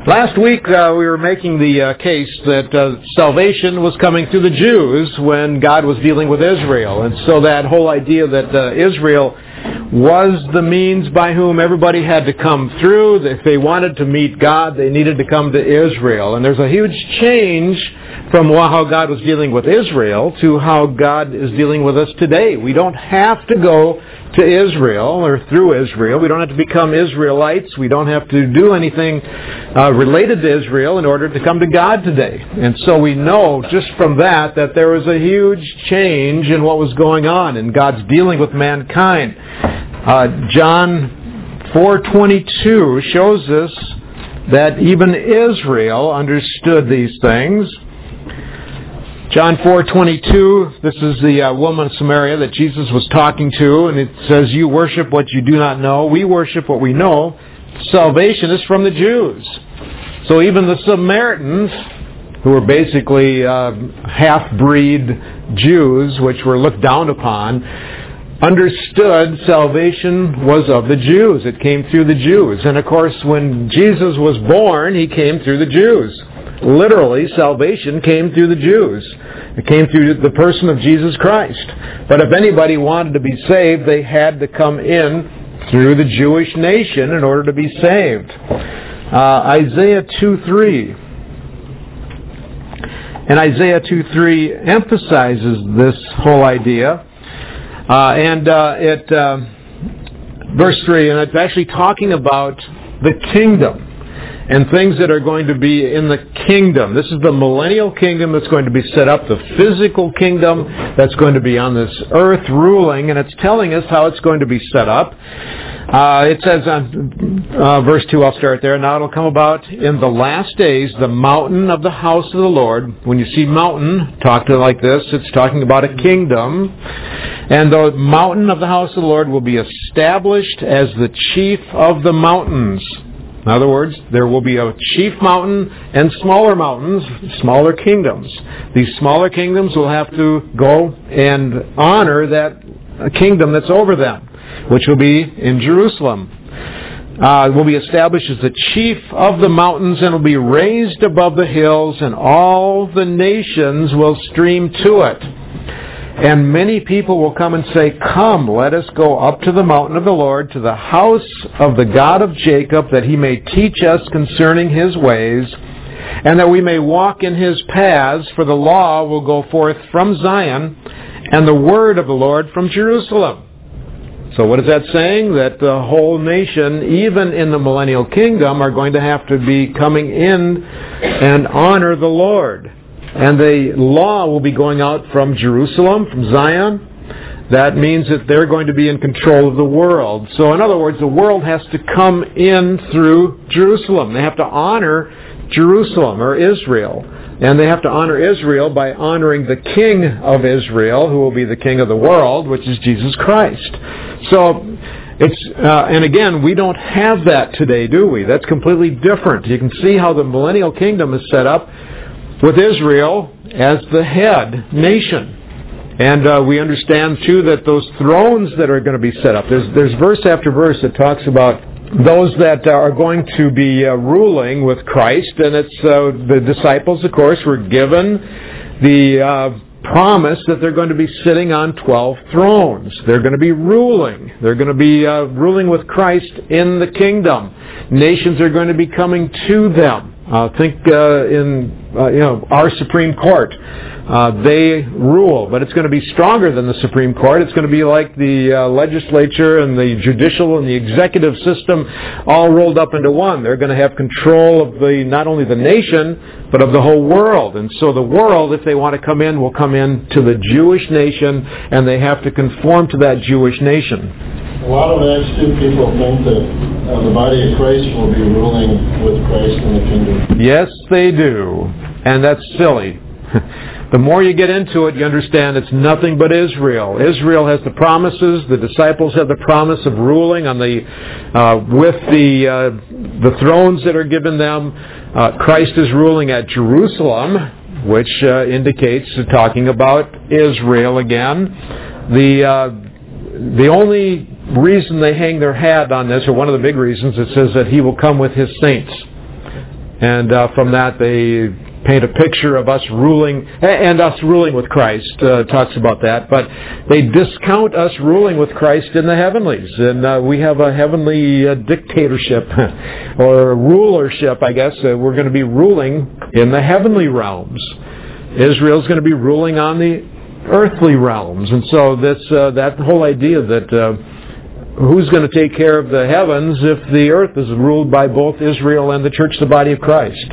Last week we were making the case that salvation was coming through the Jews when God was dealing with Israel. And so that whole idea that Israel was the means by whom everybody had to come through. If they wanted to meet God, they needed to come to Israel. And there's a huge change from how God was dealing with Israel to how God is dealing with us today. We don't have to go to Israel or through Israel. We don't have to become Israelites. We don't have to do anything related to Israel in order to come to God today. And so we know just from that there was a huge change in what was going on in God's dealing with mankind. John 4:22 shows us that even Israel understood these things. John 4:22, this is the woman of Samaria that Jesus was talking to, and it says, "You worship what you do not know. We worship what we know. Salvation is from the Jews." So even the Samaritans, who were basically half-breed Jews, which were looked down upon, understood salvation was of the Jews. It came through the Jews. And of course, when Jesus was born, He came through the Jews. Literally, salvation came through the Jews. It came through the person of Jesus Christ. But if anybody wanted to be saved, they had to come in through the Jewish nation in order to be saved. Isaiah 2:3. And Isaiah 2:3 emphasizes this whole idea. Verse 3, and it's actually talking about the kingdom and things that are going to be in the kingdom. This is the millennial kingdom that's going to be set up, the physical kingdom that's going to be on this earth ruling, and it's telling us how it's going to be set up. It says on verse 2, I'll start there, "Now it'll come about in the last days, the mountain of the house of the Lord." When you see mountain talked like this, it's talking about a kingdom. "And the mountain of the house of the Lord will be established as the chief of the mountains." In other words, there will be a chief mountain and smaller mountains, smaller kingdoms. These smaller kingdoms will have to go and honor that kingdom that's over them, which will be in Jerusalem. It will be established as the chief of the mountains and will be raised above the hills, and all the nations will stream to it. And many people will come and say, "Come, let us go up to the mountain of the Lord, to the house of the God of Jacob, that He may teach us concerning His ways, and that we may walk in His paths, for the law will go forth from Zion, and the word of the Lord from Jerusalem." So what is that saying? That the whole nation, even in the millennial kingdom, are going to have to be coming in and honor the Lord. And the law will be going out from Jerusalem, from Zion. That means that they're going to be in control of the world. So in other words, the world has to come in through Jerusalem. They have to honor Jerusalem, or Israel. And they have to honor Israel by honoring the King of Israel, who will be the King of the world, which is Jesus Christ. So and again, we don't have that today, do we? That's completely different. You can see how the millennial kingdom is set up with Israel as the head nation. And we understand, too, that those thrones that are going to be set up, there's verse after verse that talks about those that are going to be ruling with Christ. And it's the disciples, of course, were given the promise that they're going to be sitting on 12 thrones. They're going to be ruling. They're going to be ruling with Christ in the kingdom. Nations are going to be coming to them. Think in our Supreme Court. They rule, but it's going to be stronger than the Supreme Court. It's going to be like the legislature and the judicial and the executive system all rolled up into one. They're going to have control of not only the nation, but of the whole world. And so the world, if they want to come in, will come in to the Jewish nation, and they have to conform to that Jewish nation. A lot of Acts 2 people think that the body of Christ will be ruling with Christ in the kingdom. Yes, they do. And that's silly. The more you get into it, you understand it's nothing but Israel. Israel has the promises. The disciples have the promise of ruling on with the thrones that are given them. Christ is ruling at Jerusalem, which indicates talking about Israel again. The only reason they hang their hat on this, or one of the big reasons, it says that He will come with His saints. And from that they paint a picture of us ruling, and us ruling with Christ, talks about that. But they discount us ruling with Christ in the heavenlies. And we have a heavenly dictatorship, or rulership, I guess. We're going to be ruling in the heavenly realms. Israel's going to be ruling on the earthly realms. And so that whole idea that who's going to take care of the heavens if the earth is ruled by both Israel and the church, the body of Christ?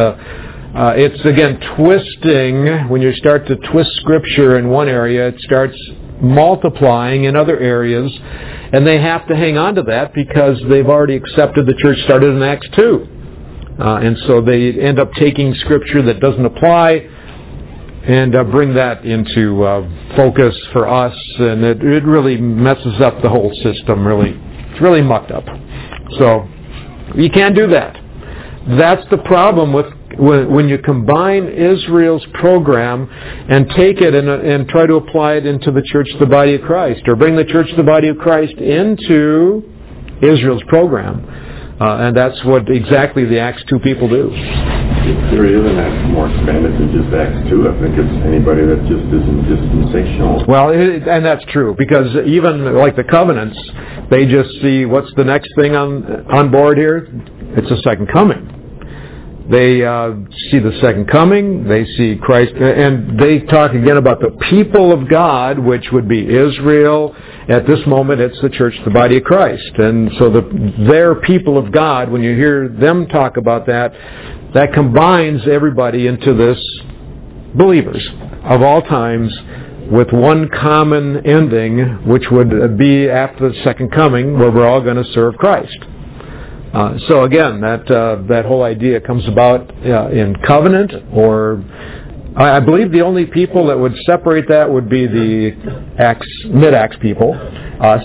It's, again, twisting. When you start to twist Scripture in one area, it starts multiplying in other areas, and they have to hang on to that because they've already accepted the church started in Acts 2. And so they end up taking Scripture that doesn't apply and bring that into focus for us, and it really messes up the whole system. It's really mucked up. So you can't do that. That's the problem with when you combine Israel's program and take it and try to apply it into the church, the body of Christ, or bring the church, the body of Christ into Israel's program. And that's what exactly the Acts 2 people do. There isn't that more expanded than just Acts 2. I think it's anybody that just isn't dispensational. Well, and that's true, because even like the covenants, they just see what's the next thing on board here? It's the second coming. They see the second coming, they see Christ, and they talk again about the people of God, which would be Israel. At this moment, it's the church, the body of Christ. And so their people of God, when you hear them talk about that, that combines everybody into this believers of all times with one common ending, which would be after the second coming, where we're all going to serve Christ. So again, that whole idea comes about in covenant, or I believe the only people that would separate that would be the mid-Acts people, us,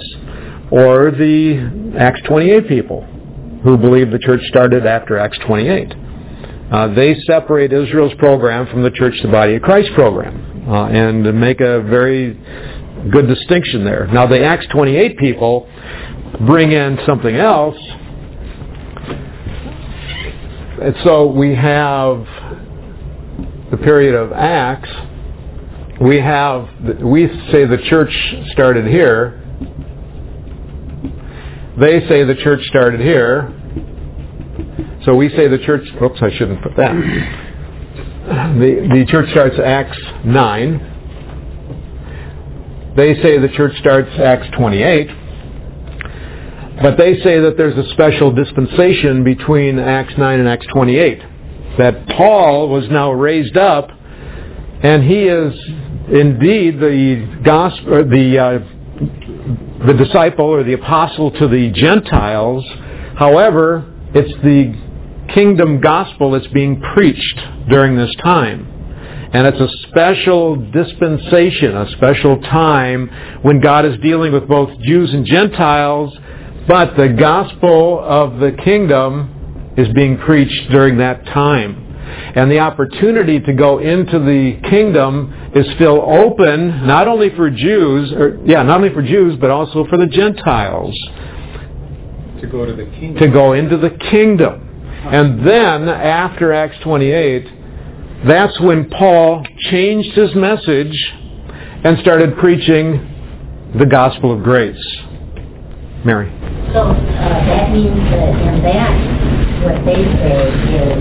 or the Acts 28 people, who believe the church started after Acts 28. They separate Israel's program from the church, the body of Christ program, and make a very good distinction there. Now the Acts 28 people bring in something else. And so we have the period of Acts. We say the church started here. They say the church started here. So we say the church. Oops, I shouldn't put that. The church starts Acts 9. They say the church starts Acts 28. But they say that there's a special dispensation between Acts 9 and Acts 28. That Paul was now raised up, and he is indeed the gospel, the disciple or the apostle to the Gentiles. However, it's the kingdom gospel that's being preached during this time. And it's a special dispensation, a special time when God is dealing with both Jews and Gentiles. But the gospel of the kingdom is being preached during that time. And the opportunity to go into the kingdom is still open, not only for Jews, but also for the Gentiles. To go to the kingdom. To go into the kingdom. And then, after Acts 28, that's when Paul changed his message and started preaching the gospel of grace. Mary. So that means that in that, what they say is,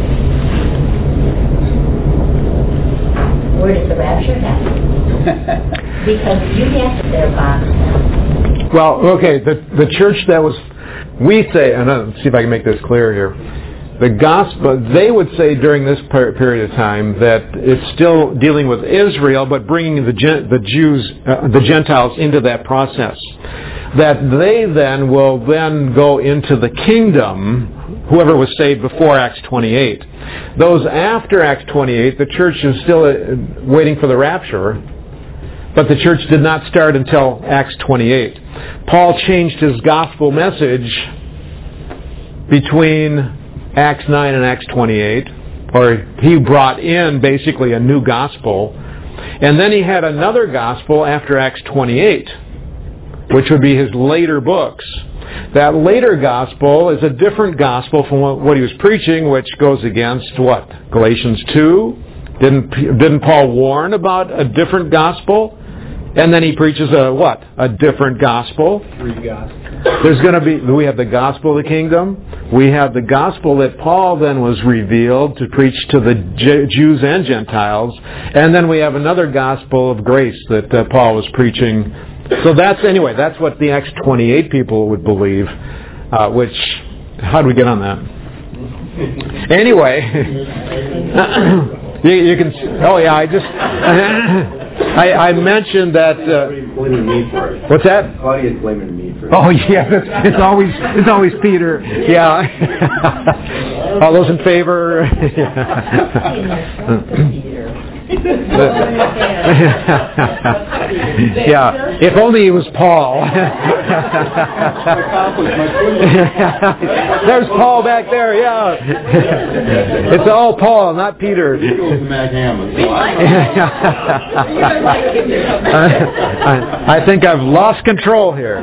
where does the rapture happen? Because you have their box now. Well, okay, the church that was, we say, and let's see if I can make this clear here. The gospel, they would say during this period of time that it's still dealing with Israel, but bringing the Jews, the Gentiles into that process. That they then will go into the kingdom, whoever was saved before Acts 28. Those after Acts 28, the church is still waiting for the rapture, but the church did not start until Acts 28. Paul changed his gospel message between Acts 9 and Acts 28, or he brought in basically a new gospel, and then he had another gospel after Acts 28, which would be his later books. That later gospel is a different gospel from what he was preaching, which goes against what? Galatians 2? Didn't Paul warn about a different gospel? And then he preaches a different gospel. Three gospels. We have the gospel of the kingdom. We have the gospel that Paul then was revealed to preach to the Jews and Gentiles. And then we have another gospel of grace that Paul was preaching. So that's what the Acts 28 people would believe. How do we get on that? Anyway, you can. Oh yeah, I mentioned that. Blaming me for it. What's that? Claudia's blaming me for it. Oh yeah, it's always Peter. Yeah. All those in favor? Yeah. If only it was Paul. There's Paul back there. Yeah. It's all Paul, not Peter. I think I've lost control here.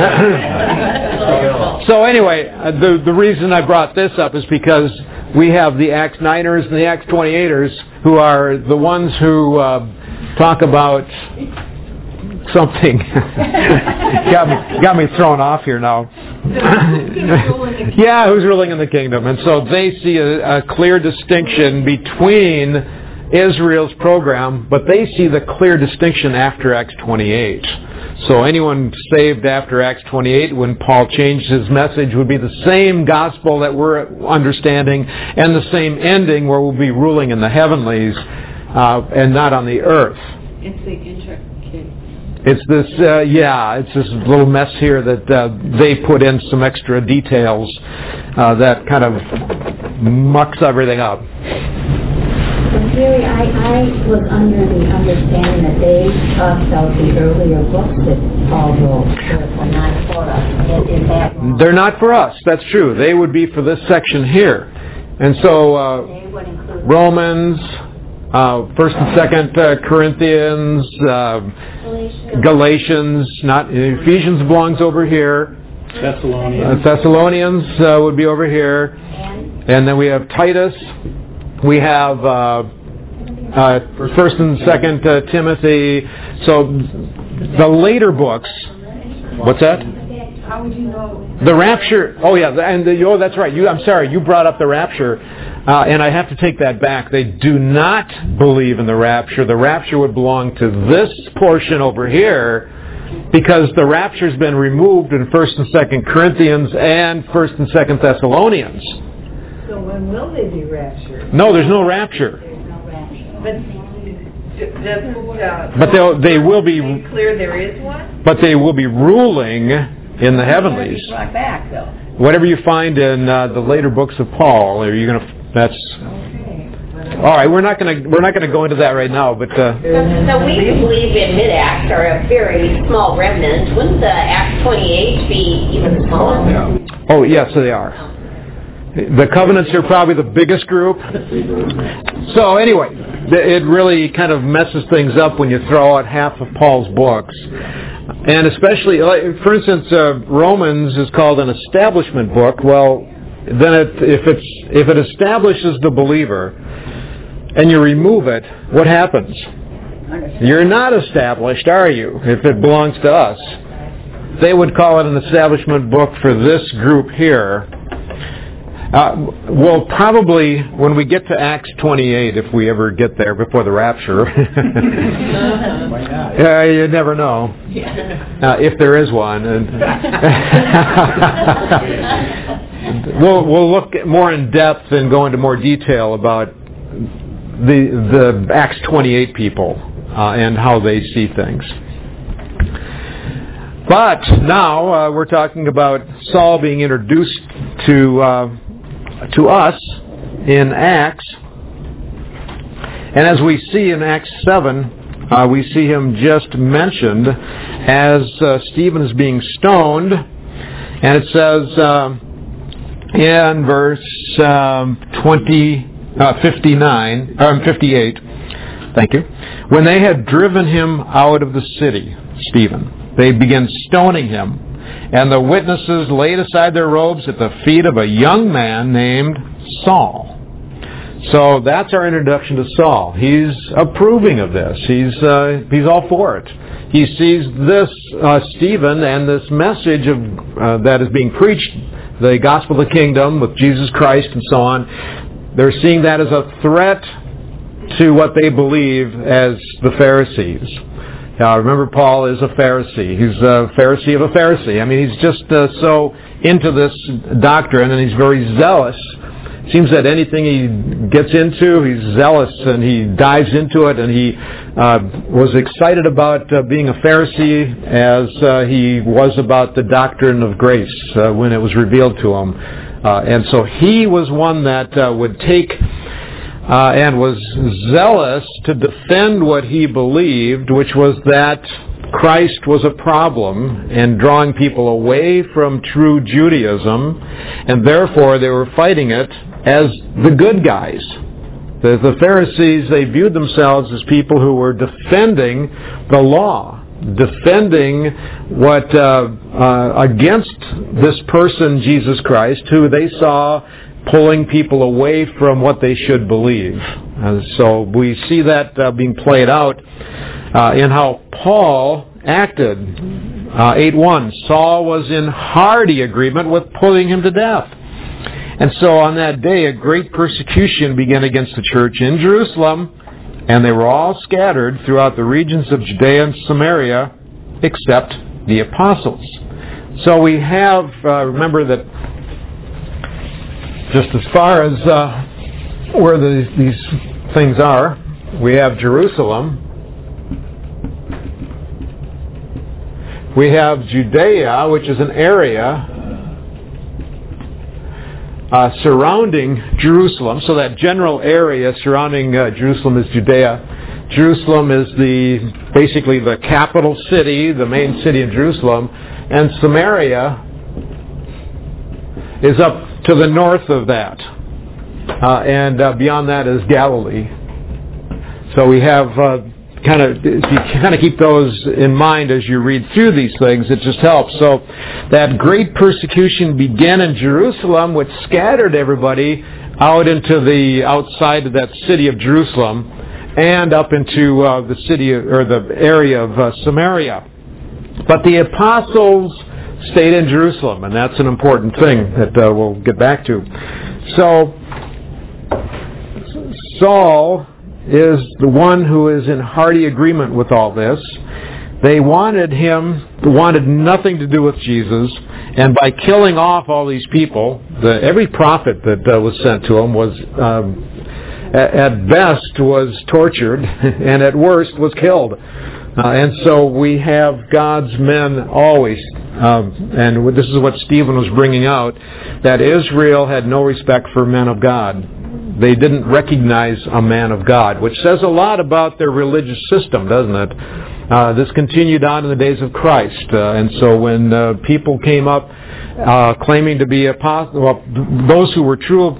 So anyway, the reason I brought this up is because we have the Acts 9ers and the Acts 28ers who are the ones who talk about something. got me thrown off here now. Yeah, who's ruling in the kingdom? And so they see a clear distinction between Israel's program, but they see the clear distinction after Acts 28. So anyone saved after Acts 28, when Paul changed his message, would be the same gospel that we're understanding and the same ending where we'll be ruling in the heavenlies and not on the earth. It's the intricate. It's this little mess here that they put in some extra details that kind of mucks everything up. Jerry, I was under the understanding that they talked about the earlier books that Paul wrote that were not for us. Is that wrong? They're not for us. That's true. They would be for this section here. And so They would include Romans, 1st and 2nd Corinthians, Galatians, not Ephesians belongs over here. Thessalonians would be over here. And then we have Titus. We have 1st and 2nd Timothy. So the later books. What's that? How would you know? The rapture. Oh yeah, that's right. I'm sorry. You brought up the rapture, and I have to take that back. They do not believe in the rapture. The rapture would belong to this portion over here, because the rapture's been removed in 1st and 2nd Corinthians and 1st and 2nd Thessalonians. So when will they be raptured? No, there's no rapture. But they will be clear there is one? But they will be ruling in the heavenlies. Brought back though. Whatever you find in the later books of Paul, are you going to? That's all right. We're not going to go into that right now. But so we believe in mid-Acts are a very small remnant. Wouldn't the Acts 28 be even smaller? Yeah. Oh yes, they are. The covenants are probably the biggest group. So anyway, it really kind of messes things up when you throw out half of Paul's books. And especially, for instance, Romans is called an establishment book. Well, then if it establishes the believer and you remove it, what happens? You're not established, are you, if it belongs to us? They would call it an establishment book for this group here. Well, probably when we get to Acts 28, if we ever get there before the rapture, you never know if there is one. We'll look more in depth and go into more detail about the Acts 28 people and how they see things. But now we're talking about Saul being introduced to us in Acts. And as we see in Acts 7, we see him just mentioned as Stephen is being stoned. And it says in verse 58, thank you, when they had driven him out of the city, Stephen, they began stoning him. and the witnesses laid aside their robes at the feet of a young man named Saul. So that's our introduction to Saul. He's approving of this. He's all for it. He sees this Stephen and this message of that is being preached, the gospel of the kingdom with Jesus Christ and so on. They're seeing that as a threat to what they believe as the Pharisees. Now, remember, Paul is a Pharisee. He's a Pharisee of a Pharisee. I mean, he's just so into this doctrine, and he's very zealous. Seems that anything he gets into, he's zealous, and he dives into it, and he was excited about being a Pharisee as he was about the doctrine of grace when it was revealed to him. And so he was one that would take and was zealous to defend what he believed, which was that Christ was a problem and drawing people away from true Judaism, and therefore they were fighting it as the good guys. The Pharisees, they viewed themselves as people who were defending the law, defending what against this person, Jesus Christ, who they saw pulling people away from what they should believe. So we see that being played out in how Paul acted. 8:1, Saul was in hearty agreement with putting him to death. And so on that day, a great persecution began against the church in Jerusalem, and they were all scattered throughout the regions of Judea and Samaria, except the apostles. So we have, remember that just as far as where these things are, we have Jerusalem, we have Judea, which is an area surrounding Jerusalem. So that general area surrounding Jerusalem is Judea. Jerusalem is basically the capital city, the main city of Jerusalem, and Samaria is up to the north of that, and beyond that is Galilee. So we have if you kind of keep those in mind as you read through these things, it just helps. So that great persecution began in Jerusalem, which scattered everybody out into the outside of that city of Jerusalem and up into the city or the area of Samaria. But the apostles stayed in Jerusalem, and that's an important thing that we'll get back to. So Saul is the one who is in hearty agreement with all this. They wanted nothing to do with Jesus, and by killing off all these people, every prophet that was sent to him was, at best, was tortured, and at worst was killed. And so we have God's men always, and this is what Stephen was bringing out, that Israel had no respect for men of God. They didn't recognize a man of God, which says a lot about their religious system, doesn't it? This continued on in the days of Christ. And so when people came up claiming to be apostles, those who were true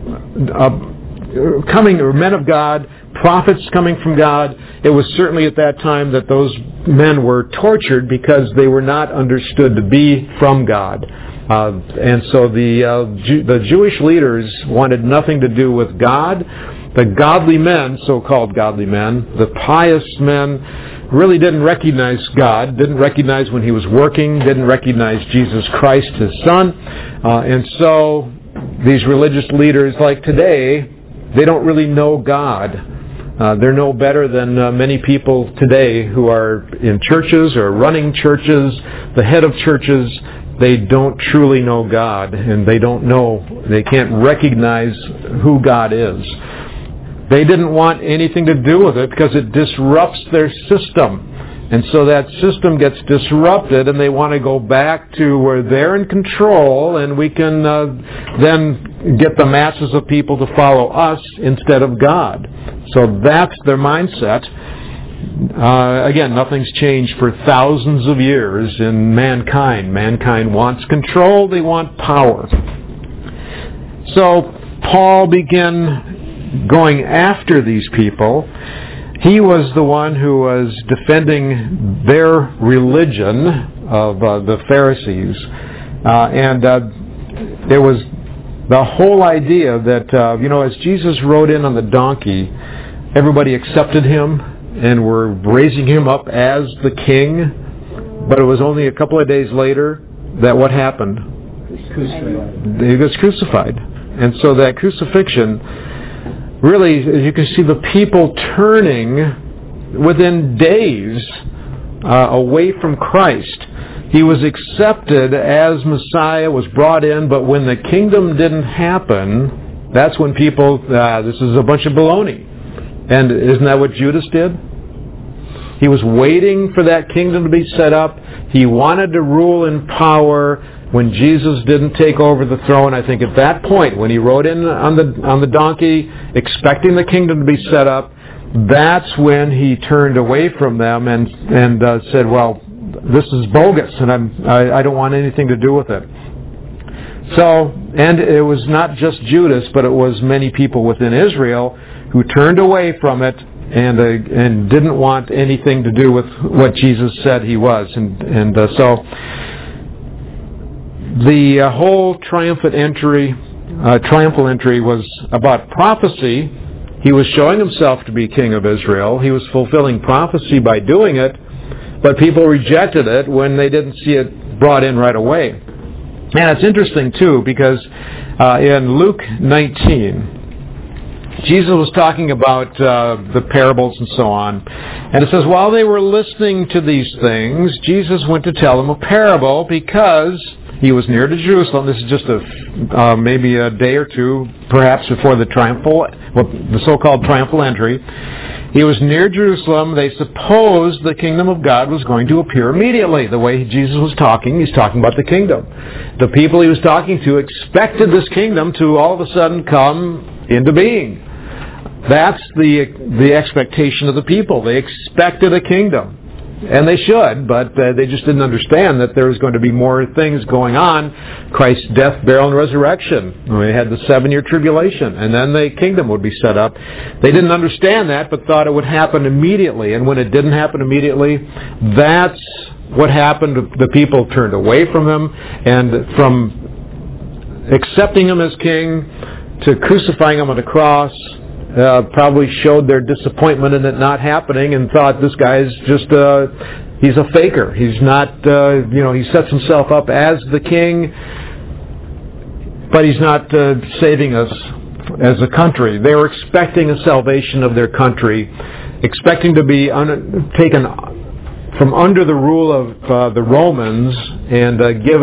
men of God, prophets coming from God, it was certainly at that time that those men were tortured because they were not understood to be from God. And so the Jewish leaders wanted nothing to do with God. The godly men, so-called godly men, the pious men, really didn't recognize God, didn't recognize when He was working, didn't recognize Jesus Christ, His Son. And so these religious leaders, like today, they don't really know God. They're no better than many people today who are in churches or running churches, the head of churches. They don't truly know God, and they can't recognize who God is. They didn't want anything to do with it because it disrupts their system. And so that system gets disrupted, and they want to go back to where they're in control, and we can then get the masses of people to follow us instead of God. So that's their mindset. Again, nothing's changed for thousands of years in mankind. Mankind wants control, they want power. So Paul began going after these people. He was the one who was defending their religion, of the Pharisees. And it was the whole idea that, as Jesus rode in on the donkey, everybody accepted him and were raising him up as the king. But it was only a couple of days later that what happened? He was crucified. And so that crucifixion, really, as you can see, the people turning within days away from Christ. He was accepted as Messiah, was brought in, but when the kingdom didn't happen, that's when people, this is a bunch of baloney. And isn't that what Judas did? He was waiting for that kingdom to be set up. He wanted to rule in power. When Jesus didn't take over the throne, I think at that point, when he rode in on the donkey, expecting the kingdom to be set up, that's when he turned away from them and said, well, this is bogus, and I don't want anything to do with it. So, and it was not just Judas, but it was many people within Israel who turned away from it and didn't want anything to do with what Jesus said he was. So the whole triumphal entry was about prophecy. He was showing himself to be king of Israel. He was fulfilling prophecy by doing it, but people rejected it when they didn't see it brought in right away. And it's interesting, too, because in Luke 19, Jesus was talking about the parables and so on. And it says, while they were listening to these things, Jesus went to tell them a parable because he was near to Jerusalem. This is just maybe a day or two, perhaps before the so-called triumphal entry. He was near Jerusalem. They supposed the kingdom of God was going to appear immediately. The way Jesus was talking, he's talking about the kingdom. The people he was talking to expected this kingdom to all of a sudden come into being. That's the expectation of the people. They expected a kingdom. And they should, but they just didn't understand that there was going to be more things going on. Christ's death, burial, and resurrection. We had the 7-year tribulation, and then the kingdom would be set up. They didn't understand that, but thought it would happen immediately. And when it didn't happen immediately, that's what happened. The people turned away from him, and from accepting him as king to crucifying him on the cross, probably showed their disappointment in it not happening and thought this guy's just he's a faker. He's not he sets himself up as the king, but he's not saving us as a country. They were expecting a salvation of their country, expecting to be taken from under the rule of the Romans and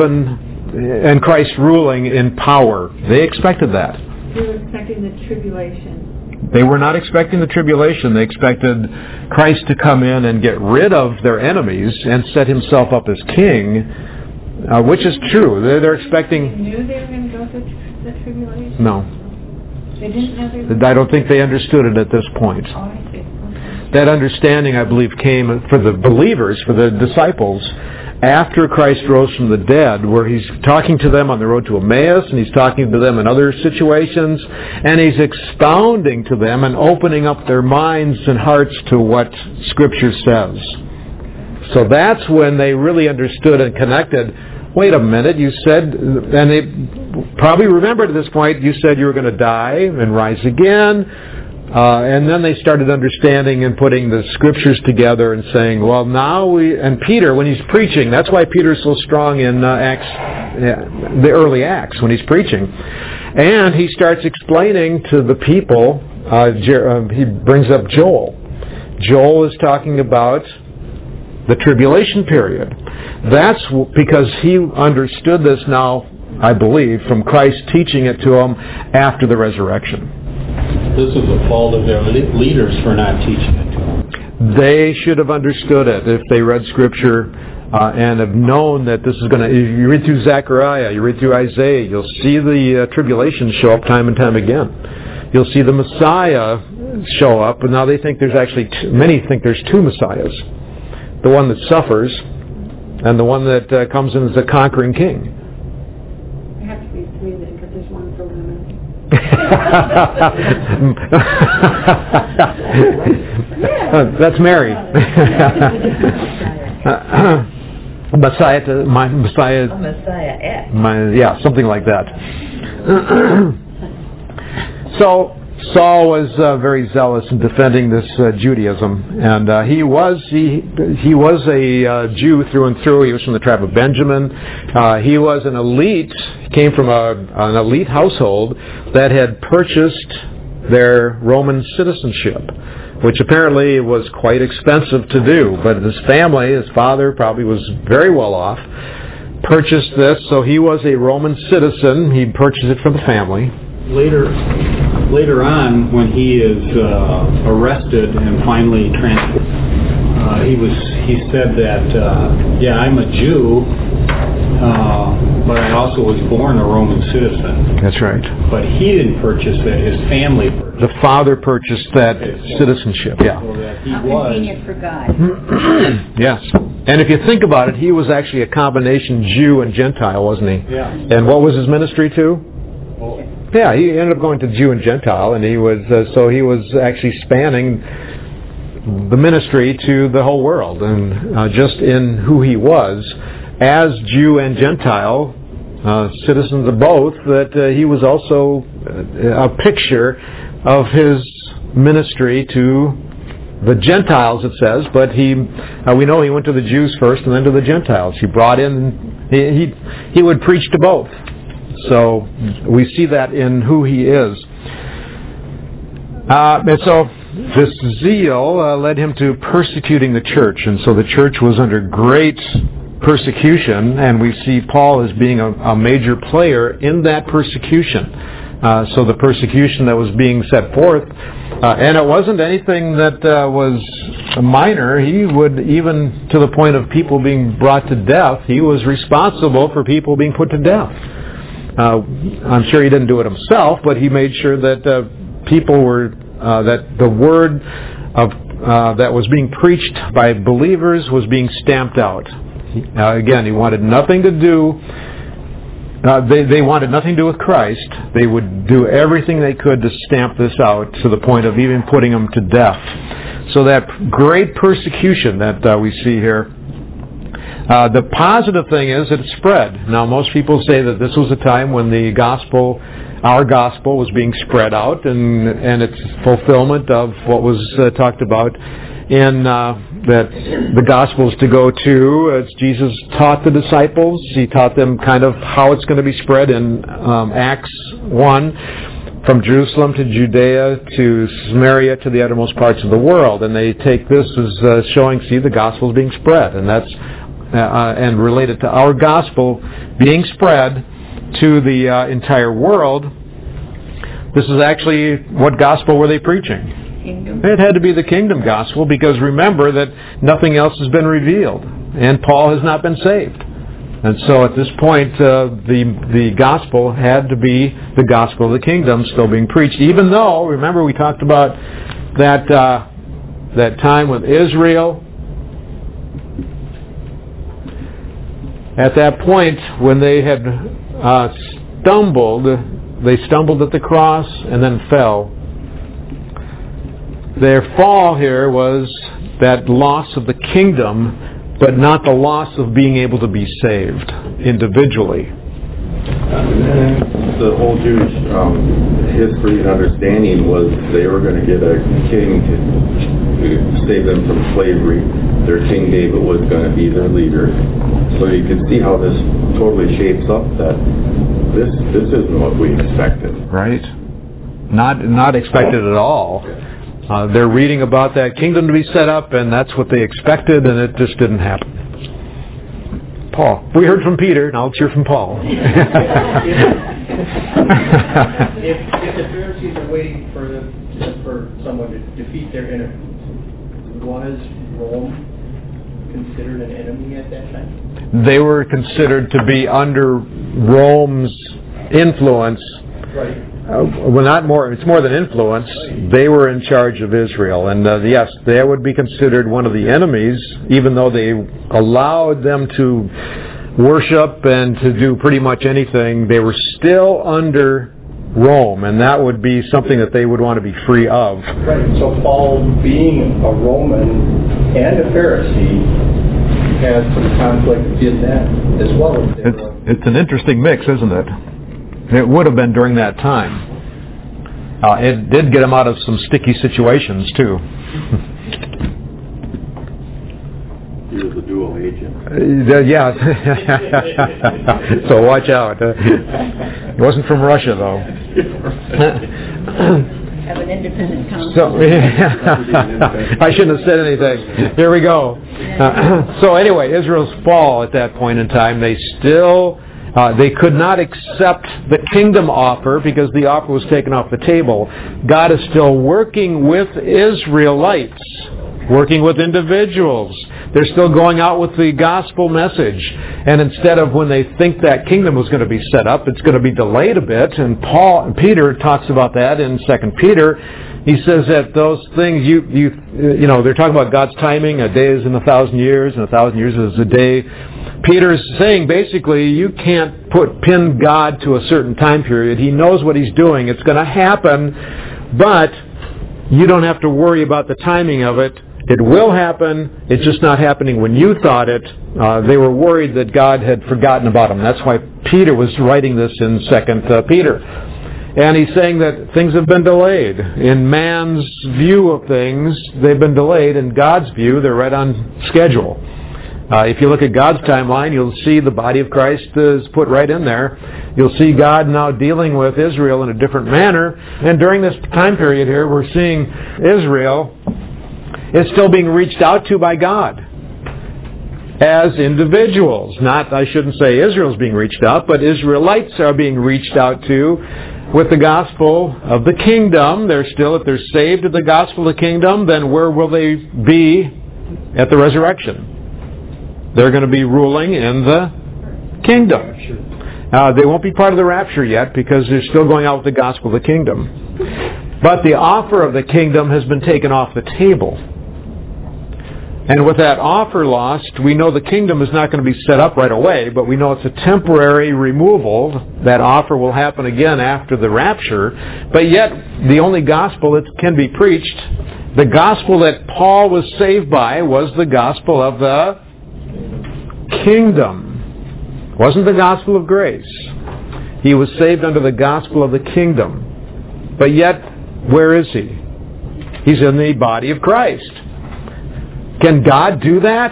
and Christ ruling in power. They expected that. They were expecting the tribulation. They were not expecting the tribulation. They expected Christ to come in and get rid of their enemies and set himself up as king, which is true. They're expecting... They knew they were going to go through the tribulation? No. They didn't know they were... I don't think they understood it at this point. Oh, I see. Okay. That understanding, I believe, came for the believers, for the disciples, after Christ rose from the dead, where he's talking to them on the road to Emmaus, and he's talking to them in other situations, and he's expounding to them and opening up their minds and hearts to what Scripture says. So that's when they really understood and connected. Wait a minute, you said, and they probably remembered at this point, you said you were going to die and rise again. And then they started understanding and putting the Scriptures together and saying, well, now and Peter, when he's preaching, that's why Peter's so strong in Acts, the early Acts, when he's preaching. And he starts explaining to the people, he brings up Joel. Joel is talking about the tribulation period. That's because he understood this now, I believe, from Christ teaching it to him after the resurrection. This is the fault of their leaders for not teaching it to them. They should have understood it if they read Scripture and have known that this is going to... You read through Zechariah, you read through Isaiah, you'll see the tribulation show up time and time again. You'll see the Messiah show up, and now they think there's actually... Many think there's two Messiahs. The one that suffers and the one that comes in as a conquering king. There have to be three then, because there's one for women. That's Mary. something like that. So Saul was very zealous in defending this Judaism, and he was a Jew through and through. He was from the tribe of Benjamin. He was an elite. He came from an elite household that had purchased their Roman citizenship, which apparently was quite expensive to do. But his family, his father probably was very well off, purchased this, so he was a Roman citizen. He purchased it from the family. Later on, when he is arrested and finally transferred, he said that, I'm a Jew, but I also was born a Roman citizen. That's right. But he didn't purchase it, his family purchased it. The father purchased that citizenship, yeah. So that he How was. convenient for God. Yes. And if you think about it, he was actually a combination Jew and Gentile, wasn't he? Yeah. And what was his ministry to? Yeah, he ended up going to Jew and Gentile, and he was actually spanning the ministry to the whole world, and just in who he was as Jew and Gentile, citizens of both, that he was also a picture of his ministry to the Gentiles, it says, but we know he went to the Jews first and then to the Gentiles. He brought in, he would preach to both. So we see that in who he is. And so this zeal led him to persecuting the church. And so the church was under great persecution, and we see Paul as being a major player in that persecution. So the persecution that was being set forth, and it wasn't anything that was minor. He would, even to the point of people being brought to death, he was responsible for people being put to death. I'm sure he didn't do it himself, but he made sure that people were, that the word of that was being preached by believers was being stamped out. Again, he wanted nothing to do. They wanted nothing to do with Christ. They would do everything they could to stamp this out, to the point of even putting him to death. So that great persecution that we see here. The positive thing is that it spread. Now, most people say that this was a time when the gospel, our gospel, was being spread out, and it's fulfillment of what was talked about in that the gospel is to go to, as Jesus taught the disciples. He taught them kind of how it's going to be spread in Acts 1, from Jerusalem to Judea to Samaria to the uttermost parts of the world. And they take this as showing, see, the gospel is being spread, and that's and related to our gospel being spread to the entire world. This is actually, what gospel were they preaching? Kingdom. It had to be the kingdom gospel, because remember that nothing else has been revealed, and Paul has not been saved. And so at this point, the gospel had to be the gospel of the kingdom still being preached, even though, remember we talked about that time with Israel. At that point, when they had stumbled at the cross and then fell. Their fall here was that loss of the kingdom, but not the loss of being able to be saved individually. The whole Jewish history and understanding was they were going to get a king to save them from slavery. Their King David was going to be their leader. So you can see how this totally shapes up that this isn't what we expected. Right? Not expected at all. They're reading about that kingdom to be set up, and that's what they expected, and it just didn't happen. Paul. We heard from Peter, now let's hear from Paul. If the Pharisees are waiting for someone to defeat their enemies, was Rome considered an enemy at that time? They were considered to be under Rome's influence. Right. It's more than influence. They were in charge of Israel. And yes, they would be considered one of the enemies, even though they allowed them to worship and to do pretty much anything. They were still under Rome, and that would be something that they would want to be free of. Right. So Paul, being a Roman and a Pharisee, had some conflict in that as well. It's an interesting mix, isn't it? It would have been during that time. It did get him out of some sticky situations, too. He was a dual agent. Yeah. So watch out. It wasn't from Russia, though. Have an independent counsel. So, I shouldn't have said anything. Here we go. So anyway, Israel's fall at that point in time, they still... they could not accept the kingdom offer because the offer was taken off the table. God is still working with Israelites, working with individuals. They're still going out with the gospel message. And instead of when they think that kingdom was going to be set up, it's going to be delayed a bit. And Peter talks about that in 2 Peter. He says that those things, you know, they're talking about God's timing. A day is in 1,000 years, and 1,000 years is a day. Peter's saying basically you can't pin God to a certain time period. He knows what He's doing. It's going to happen, but you don't have to worry about the timing of it. It will happen. It's just not happening when you thought it. They were worried that God had forgotten about them. That's why Peter was writing this in 2 Peter. And he's saying that things have been delayed. In man's view of things, they've been delayed. In God's view, they're right on schedule. If you look at God's timeline, you'll see the body of Christ is put right in there. You'll see God now dealing with Israel in a different manner. And during this time period here, we're seeing Israel is still being reached out to by God as individuals. Not, I shouldn't say Israel's being reached out, but Israelites are being reached out to with the gospel of the kingdom. They're still, if they're saved to the gospel of the kingdom, then where will they be at the resurrection? They're going to be ruling in the kingdom. They won't be part of the rapture yet because they're still going out with the gospel of the kingdom. But the offer of the kingdom has been taken off the table. And with that offer lost, we know the kingdom is not going to be set up right away, but we know it's a temporary removal. That offer will happen again after the rapture. But yet, the only gospel that can be preached, the gospel that Paul was saved by, was the gospel of the kingdom. It wasn't the gospel of grace. He was saved under the gospel of the kingdom. But yet, where is he? He's in the body of Christ. Can God do that?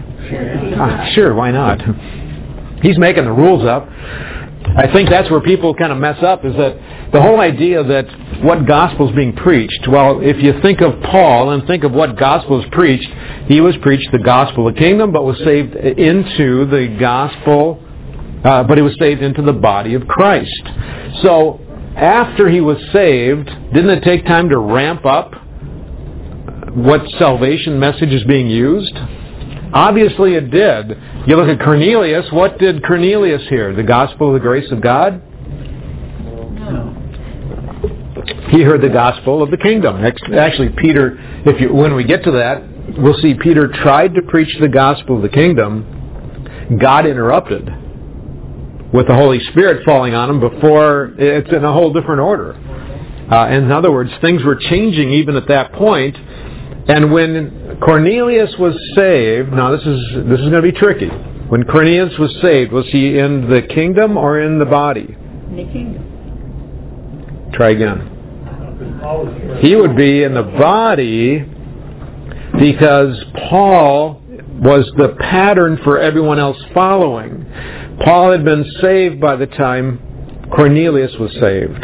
Sure, why not? He's making the rules up. I think that's where people kind of mess up, is that the whole idea that what gospel is being preached. Well, if you think of Paul and think of what gospel is preached, he was preached the gospel of the kingdom, but was saved into the gospel, but he was saved into the body of Christ. So, after he was saved, didn't it take time to ramp up what salvation message is being used? Obviously it did. You look at Cornelius. What did Cornelius hear? The gospel of the grace of God? No. He heard the gospel of the kingdom. Actually, Peter, when we get to that, we'll see Peter tried to preach the gospel of the kingdom. God interrupted with the Holy Spirit falling on him before it's in a whole different order. In other words, things were changing even at that point. And when Cornelius was saved, now this is going to be tricky. When Cornelius was saved, was he in the kingdom or in the body? In the kingdom. Try again. He would be in the body because Paul was the pattern for everyone else following. Paul had been saved by the time Cornelius was saved.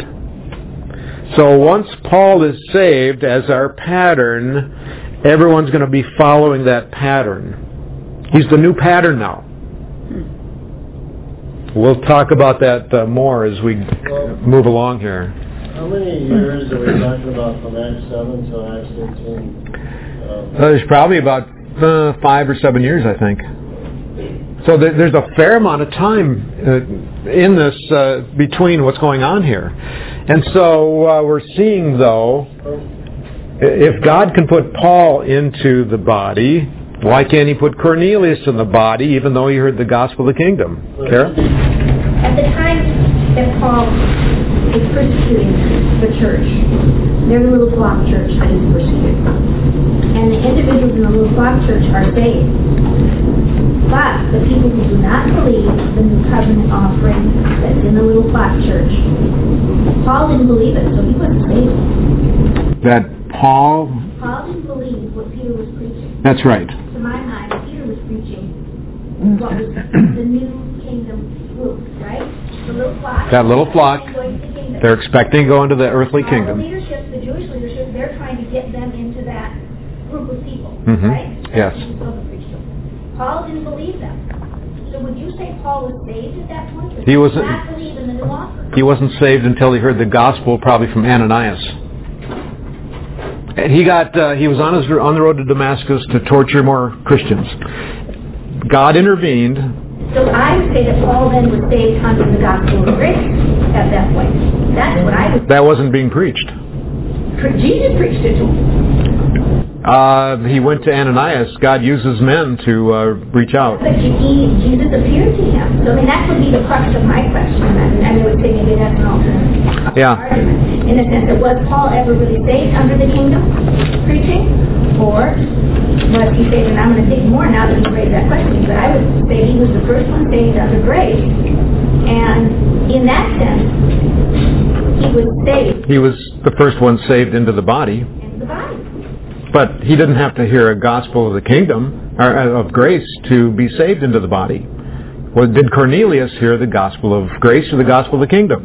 So once Paul is saved as our pattern, everyone's going to be following that pattern. He's the new pattern now. We'll talk about that more as we move along here. How many years are we talking about from Acts 7 to Acts 18? There's probably about 5 or 7 years, I think. So there's a fair amount of time in this between what's going on here. And so we're seeing, though, if God can put Paul into the body, why can't he put Cornelius in the body, even though he heard the gospel of the kingdom? Kara? At the time that Paul is persecuting the church, there's a little flock church that he's persecuting. And the individuals in the little flock church are saved. But the people who do not believe the new covenant offering that's in the little plot church, Paul didn't believe it, so he wasn't saved. That Paul didn't believe what Peter was preaching. That's right. To my mind, Peter was preaching what was the new kingdom group, right? The little flock. That little flock. Going to the kingdom. They're expecting to go into the earthly All kingdom. The leadership, the Jewish leadership, they're trying to get them into that group of people, Mm-hmm. right? Yes. Paul didn't believe them. So would you say Paul was saved at that point? He wasn't. Did not believe in the new offer. He wasn't saved until he heard the gospel, probably from Ananias. And he was on the road to Damascus to torture more Christians. God intervened. So I would say that Paul then was saved under the gospel of grace at that point. That's what I would say. That wasn't being preached. Jesus preached it to him. He went to Ananias. God uses men to reach out. But Jesus appeared to him. So I mean, that would be the crux of my question. I would say maybe that's an alternate argument. In the sense that was Paul ever really saved under the kingdom preaching? Or was he saved? And I'm going to think more now that you raised that question. But I would say he was the first one saved under grace. And in that sense, he was saved. He was the first one saved into the body. Into the body. But he didn't have to hear a gospel of the kingdom, or of grace, to be saved into the body. Well, did Cornelius hear the gospel of grace or the gospel of the kingdom?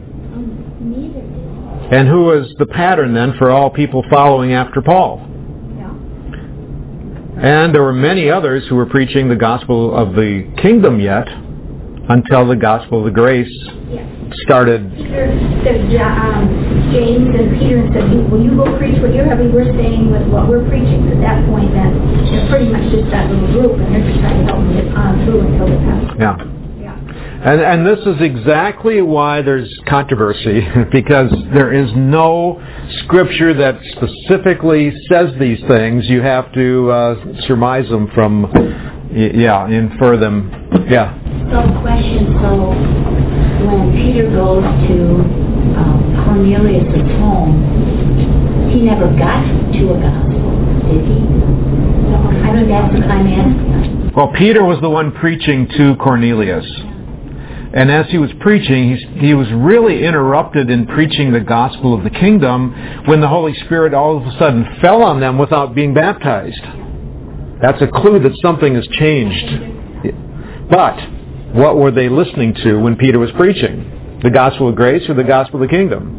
Neither. And who was the pattern then for all people following after Paul? Yeah. And there were many others who were preaching the gospel of the kingdom yet, until the gospel of the grace started. Peter said, James and Peter said, will you go preach what we're saying with what we're preaching? At that point, then, they're pretty much just that little group, and they're just trying to help them get on through until the time. Yeah. And this is exactly why there's controversy, because there is no scripture that specifically says these things. You have to surmise them from, infer them. Yeah. So, question, when Peter goes to Cornelius' home, he never got to a gospel, did he? I mean, that's what I'm asking. Well, Peter was the one preaching to Cornelius. And as he was preaching, he was really interrupted in preaching the gospel of the kingdom when the Holy Spirit all of a sudden fell on them without being baptized. That's a clue that something has changed. But what were they listening to when Peter was preaching? The gospel of grace or the gospel of the kingdom?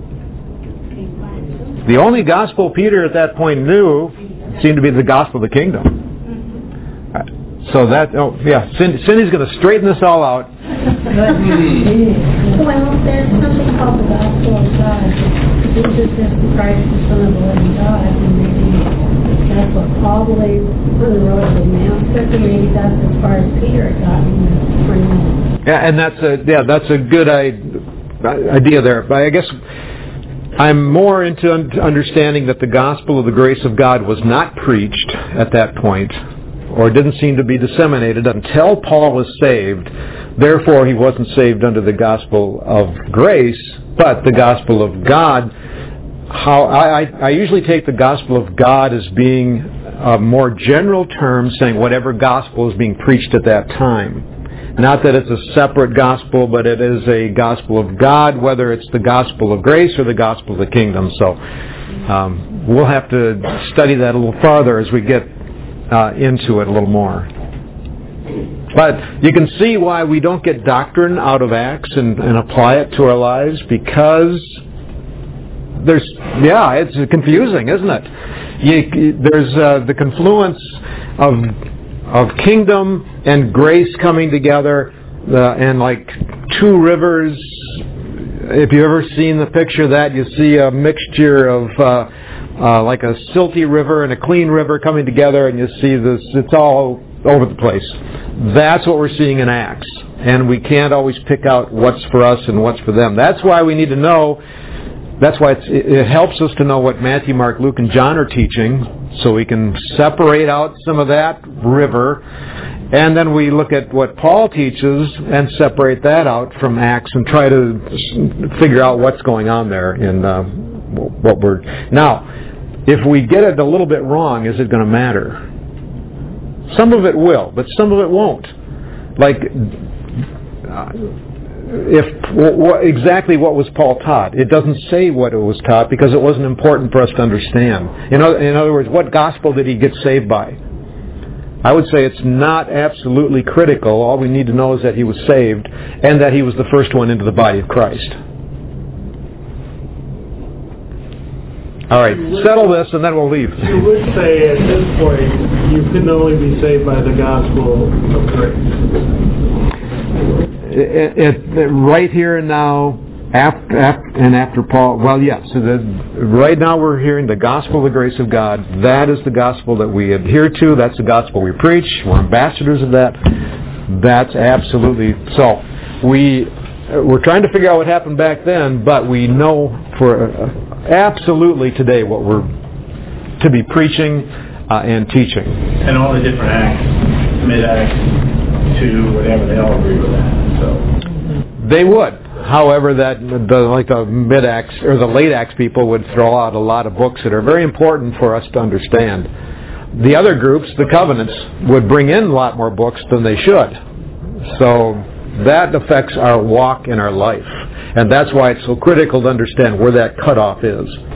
The only gospel Peter at that point knew seemed to be the gospel of the kingdom. So Cindy's going to straighten this all out. Well, there's something called the gospel of God. Jesus is the Christ, the Son of the living God, and maybe that's what Paul believed on the road to Damascus, and maybe that's as far as Peter had gotten. Yeah, and that's a good idea there. But I guess I'm more into understanding that the gospel of the grace of God was not preached at that point, or didn't seem to be disseminated until Paul was saved. Therefore, he wasn't saved under the gospel of grace, but the gospel of God. How I usually take the gospel of God as being a more general term, saying whatever gospel is being preached at that time. Not that it's a separate gospel, but it is a gospel of God, whether it's the gospel of grace or the gospel of the kingdom. So we'll have to study that a little farther as we get into it a little more. But you can see why we don't get doctrine out of Acts and apply it to our lives, because it's confusing, isn't it? There's the confluence of kingdom and grace coming together, and like two rivers. If you've ever seen the picture of that, you see a mixture of like a silty river and a clean river coming together, and you see this, it's all over the place. That's what we're seeing in Acts. And we can't always pick out what's for us and what's for them. That's why we need to know, that's why it helps us to know what Matthew, Mark, Luke, and John are teaching, so we can separate out some of that river. And then we look at what Paul teaches and separate that out from Acts and try to figure out what's going on there in what we're... Now, if we get it a little bit wrong, is it going to matter? Some of it will, but some of it won't. exactly what was Paul taught? It doesn't say what it was taught because it wasn't important for us to understand. In other words, what gospel did he get saved by? I would say it's not absolutely critical. All we need to know is that he was saved and that he was the first one into the body of Christ. All right, settle this and then we'll leave. You would say at this point you can only be saved by the gospel of grace. Right here and now, after Paul, well, yes. Right now we're hearing the gospel of the grace of God. That is the gospel that we adhere to. That's the gospel we preach. We're ambassadors of that. That's absolutely so. We're trying to figure out what happened back then, but we know for absolutely today what we're to be preaching and teaching. And all the different acts, mid-acts, to whatever, they all agree with that. So they would. However, the mid-acts or the late acts people would throw out a lot of books that are very important for us to understand. The other groups, the covenants, would bring in a lot more books than they should. So that affects our walk in our life. And that's why it's so critical to understand where that cutoff is.